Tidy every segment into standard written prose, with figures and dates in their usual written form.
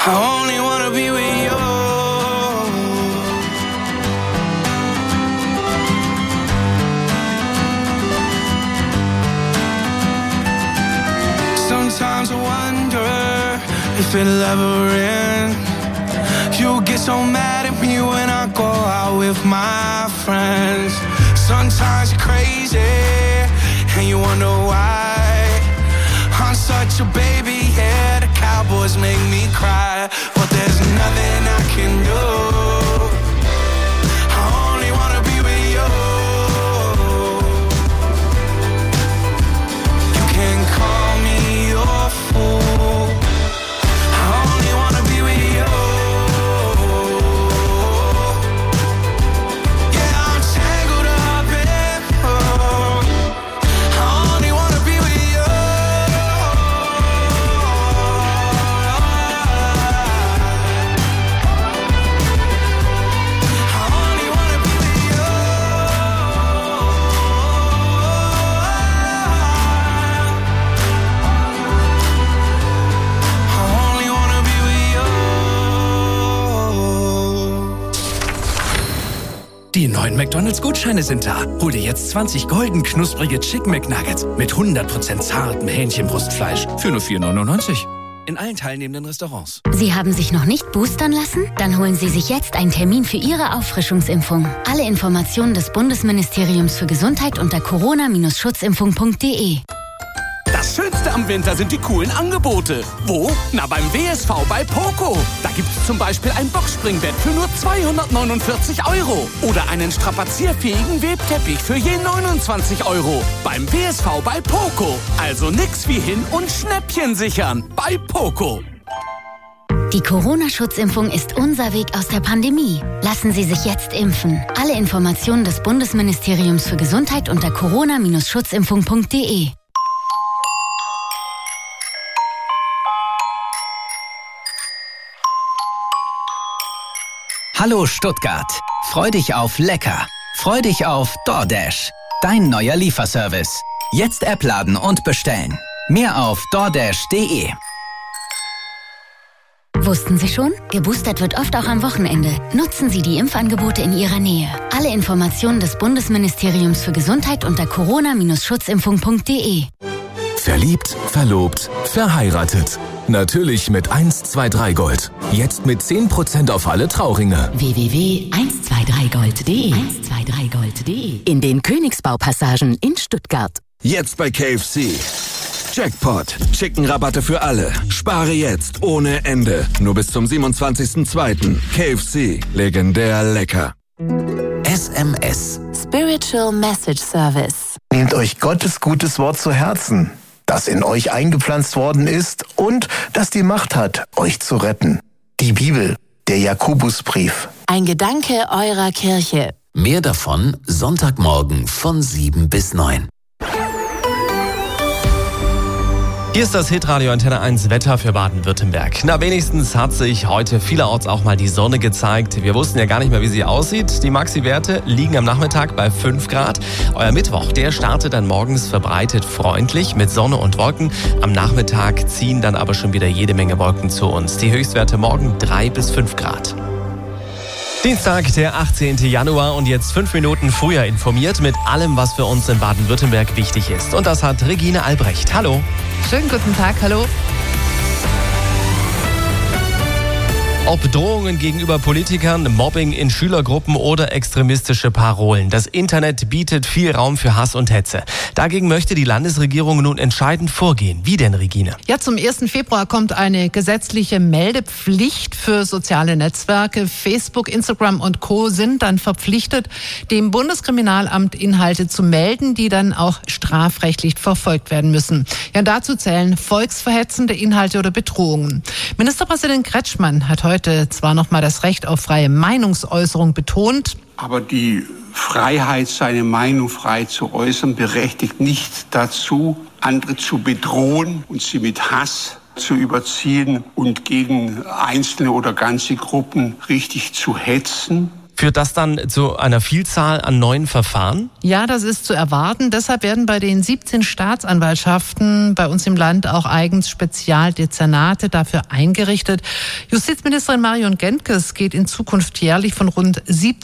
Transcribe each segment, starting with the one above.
I only wanna be with you. Sometimes I wonder if it'll ever end. You get so mad at me when I go out with my friends. Sometimes you're crazy and you wonder why. I'm such a baby, yeah, the Cowboys make me cry. But there's nothing I can do. I only wanna be with you. You can call me your fool. I only wanna be with you. Yeah, I'm tangled up in you. I only wanna be with you. I only wanna be with you. I only wanna be with you. Die neuen McDonald's-Gutscheine sind da. Hol dir jetzt 20 golden knusprige Chicken McNuggets mit 100% zartem Hähnchenbrustfleisch für nur 4,99 € in allen teilnehmenden Restaurants. Sie haben sich noch nicht boostern lassen? Dann holen Sie sich jetzt einen Termin für Ihre Auffrischungsimpfung. Alle Informationen des Bundesministeriums für Gesundheit unter corona-schutzimpfung.de. Das Schönste am Winter sind die coolen Angebote. Wo? Na, beim WSV bei Poco. Da gibt's zum Beispiel ein Boxspringbett für nur 249 € oder einen strapazierfähigen Webteppich für je 29 € beim WSV bei Poco. Also nix wie hin und Schnäppchen sichern bei Poco. Die Corona-Schutzimpfung ist unser Weg aus der Pandemie. Lassen Sie sich jetzt impfen. Alle Informationen des Bundesministeriums für Gesundheit unter corona-schutzimpfung.de. Hallo Stuttgart. Freu dich auf lecker. Freu dich auf DoorDash. Dein neuer Lieferservice. Jetzt App laden und bestellen. Mehr auf doordash.de. Wussten Sie schon? Geboostert wird oft auch am Wochenende. Nutzen Sie die Impfangebote in Ihrer Nähe. Alle Informationen des Bundesministeriums für Gesundheit unter corona-schutzimpfung.de. Verliebt, verlobt, verheiratet. Natürlich mit 123 Gold. Jetzt mit 10% auf alle Trauringe. www.123gold.de 123gold.de in den Königsbaupassagen in Stuttgart. Jetzt bei KFC. Jackpot. Chicken-Rabatte für alle. Spare jetzt ohne Ende. Nur bis zum 27.02. KFC. Legendär lecker. SMS. Spiritual Message Service. Nehmt euch Gottes gutes Wort zu Herzen, das in euch eingepflanzt worden ist und das die Macht hat, euch zu retten. Die Bibel, der Jakobusbrief. Ein Gedanke eurer Kirche. Mehr davon Sonntagmorgen von 7 bis 9. Hier ist das Hitradio Antenne 1 Wetter für Baden-Württemberg. Na, wenigstens hat sich heute vielerorts auch mal die Sonne gezeigt. Wir wussten ja gar nicht mehr, wie sie aussieht. Die Maxi-Werte liegen am Nachmittag bei 5 Grad. Euer Mittwoch, der startet dann morgens verbreitet freundlich mit Sonne und Wolken. Am Nachmittag ziehen dann aber schon wieder jede Menge Wolken zu uns. Die Höchstwerte morgen 3 bis 5 Grad. Dienstag, der 18. Januar und jetzt 5 Minuten früher informiert mit allem, was für uns in Baden-Württemberg wichtig ist. Und das hat Regine Albrecht. Hallo. Schönen guten Tag, hallo. Ob Drohungen gegenüber Politikern, Mobbing in Schülergruppen oder extremistische Parolen. Das Internet bietet viel Raum für Hass und Hetze. Dagegen möchte die Landesregierung nun entscheidend vorgehen. Wie denn, Regine? Ja, zum 1. Februar kommt eine gesetzliche Meldepflicht für soziale Netzwerke. Facebook, Instagram und Co. sind dann verpflichtet, dem Bundeskriminalamt Inhalte zu melden, die dann auch strafrechtlich verfolgt werden müssen. Ja, dazu zählen volksverhetzende Inhalte oder Bedrohungen. Ministerpräsident Kretschmann hat heute zwar noch mal das Recht auf freie Meinungsäußerung betont, aber die Freiheit, seine Meinung frei zu äußern, berechtigt nicht dazu, andere zu bedrohen und sie mit Hass zu überziehen und gegen einzelne oder ganze Gruppen richtig zu hetzen. Führt das dann zu einer Vielzahl an neuen Verfahren? Ja, das ist zu erwarten. Deshalb werden bei den 17 Staatsanwaltschaften bei uns im Land auch eigens Spezialdezernate dafür eingerichtet. Justizministerin Marion Genkes geht in Zukunft jährlich von rund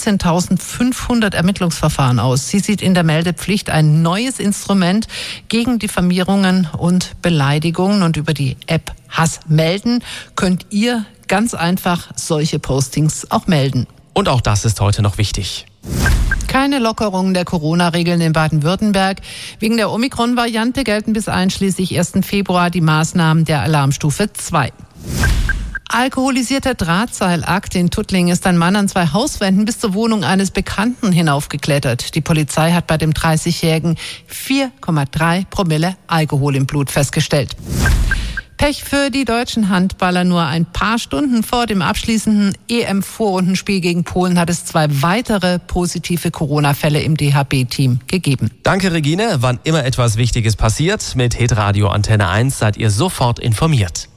17.500 Ermittlungsverfahren aus. Sie sieht in der Meldepflicht ein neues Instrument gegen Diffamierungen und Beleidigungen. Und über die App Hass melden könnt ihr ganz einfach solche Postings auch melden. Und auch das ist heute noch wichtig. Keine Lockerung der Corona-Regeln in Baden-Württemberg. Wegen der Omikron-Variante gelten bis einschließlich 1. Februar die Maßnahmen der Alarmstufe 2. Alkoholisierter Drahtseilakt in Tuttlingen ist ein Mann an 2 Hauswänden bis zur Wohnung eines Bekannten hinaufgeklettert. Die Polizei hat bei dem 30-Jährigen 4,3 Promille Alkohol im Blut festgestellt. Pech für die deutschen Handballer. Nur ein paar Stunden vor dem abschließenden EM-Vorrundenspiel gegen Polen hat es 2 weitere positive Corona-Fälle im DHB-Team gegeben. Danke, Regine. Wann immer etwas Wichtiges passiert, mit Hitradio Antenne 1 seid ihr sofort informiert.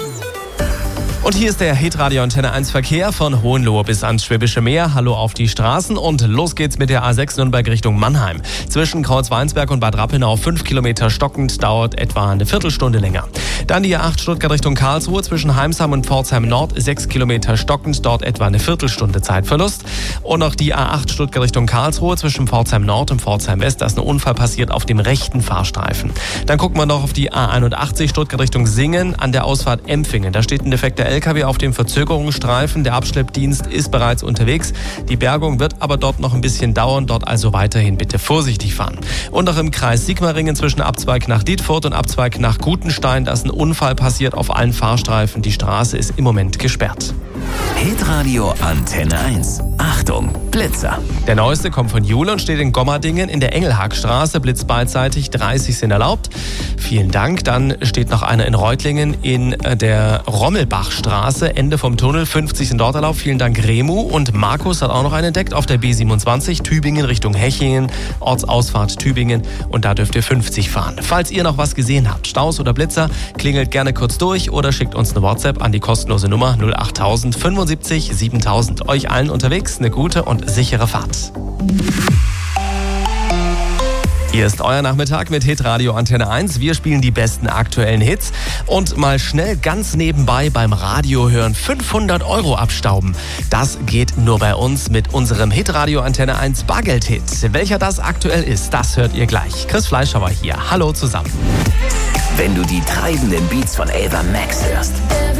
Und hier ist der Hitradio Antenne 1 Verkehr von Hohenlohe bis ans Schwäbische Meer. Hallo auf die Straßen und los geht's mit der A6 Nürnberg Richtung Mannheim. Zwischen Kreuzweinsberg und Bad Rappenau 5 Kilometer stockend, dauert etwa eine Viertelstunde länger. Dann die A8 Stuttgart Richtung Karlsruhe zwischen Heimsheim und Pforzheim Nord 6 Kilometer stockend, dort etwa eine Viertelstunde Zeitverlust. Und noch die A8 Stuttgart Richtung Karlsruhe zwischen Pforzheim Nord und Pforzheim West, da ist ein Unfall passiert auf dem rechten Fahrstreifen. Dann gucken wir noch auf die A81 Stuttgart Richtung Singen an der Ausfahrt Empfingen. Da steht ein defekter LKW auf dem Verzögerungsstreifen. Der Abschleppdienst ist bereits unterwegs. Die Bergung wird aber dort noch ein bisschen dauern. Dort also weiterhin bitte vorsichtig fahren. Und noch im Kreis Sigmaringen zwischen Abzweig nach Dietfurt und Abzweig nach Gutenstein. Da ist ein Unfall passiert auf allen Fahrstreifen. Die Straße ist im Moment gesperrt. Hitradio Antenne 1. Achtung, Blitzer. Der neueste kommt von Jule und steht in Gommerdingen in der Engelhagstraße. Blitz beidseitig, 30 sind erlaubt. Vielen Dank. Dann steht noch einer in Reutlingen in der Rommelbachstraße, Ende vom Tunnel, 50 sind dort erlaubt. Vielen Dank, Remu. Und Markus hat auch noch einen entdeckt auf der B27, Tübingen Richtung Hechingen, Ortsausfahrt Tübingen. Und da dürft ihr 50 fahren. Falls ihr noch was gesehen habt, Staus oder Blitzer, klingelt gerne kurz durch oder schickt uns eine WhatsApp an die kostenlose Nummer 08000 75 7000. Euch allen unterwegs eine gute und sichere Fahrt. Hier ist euer Nachmittag mit Hitradio Antenne 1. Wir spielen die besten aktuellen Hits und mal schnell ganz nebenbei beim Radio hören 500 € abstauben. Das geht nur bei uns mit unserem Hitradio Antenne 1 Bargeld-Hit. Welcher das aktuell ist, das hört ihr gleich. Chris Fleischhauer hier. Hallo zusammen. Wenn du die treibenden Beats von Ava Max hörst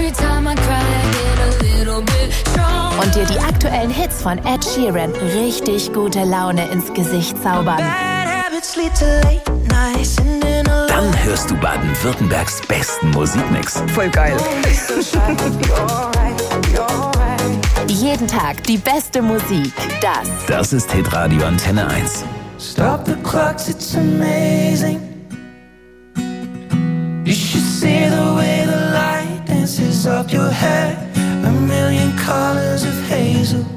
und dir die aktuellen Hits von Ed Sheeran richtig gute Laune ins Gesicht zaubern, dann hörst du Baden-Württembergs besten Musikmix. voll geil. Jeden Tag die beste Musik. Das ist Hitradio Antenne 1. Stop the clocks, it's amazing. You should see the way the light dances up your hair. A million colors of hazel.